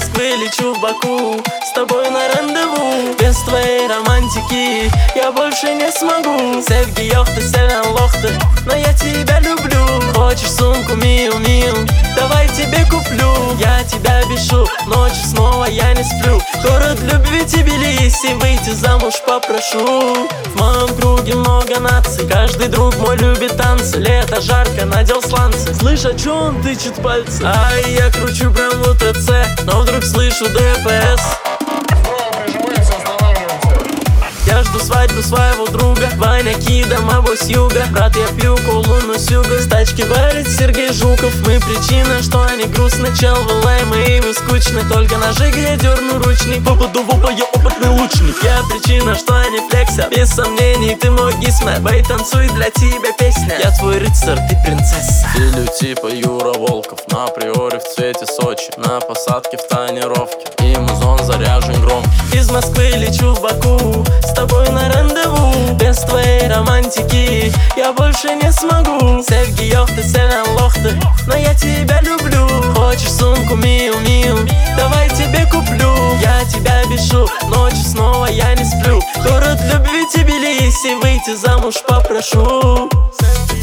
Москвы лечу в Баку, с тобой на рандеву. Без твоей романтики я больше не смогу. Sevgi yoktu, seven лохты, но я тебя люблю. Хочешь сумку Миу Миу, давай тебе куплю. Я тебя бешу, ночью снова я не сплю. Город любви Тбилиси, выйти замуж попрошу. В моем круге много наций, каждый друг мой любит танцы. Лето жарко, надел сланцы. Слышь, а чё он тычет пальцы? Ай, я кручу прям в УТЦ, но вдруг слышу ДПС. Я жду свадьбу своего друга, Ваня Кидом, авось юга. Брат, я пью колу, но сюга. С тачки валит Сергей Жуков. Мы причина, что они грустны. Чел, вы лаймы и вы скучны. Только на жиге я дерну ручник. Попаду в оба, я опытный лучник. Я причина, что они флексят. Без сомнений, ты мой гисмет. Бей, танцуй, для тебя песня. Я твой рыцарь, ты принцесса. Стилю типа Юра Волков. На приоре в цвете Сочи. На посадке в тонировке. И музон заряжен громко. Из Москвы лечу в Баку, с тобой на рандеву. Без твоей романтики я больше не смогу. Sevgi yoktu, seven лохты, но я тебя люблю. Хочешь сумку Миу Миу, давай тебе куплю. Я тебя бешу, ночью снова я не сплю. Город любви Тбилиси, выйти замуж попрошу.